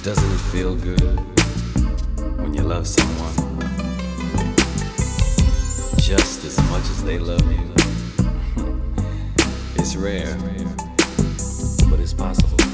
Doesn't it feel good when you love someone just as much as they love you? It's rare, but it's possible.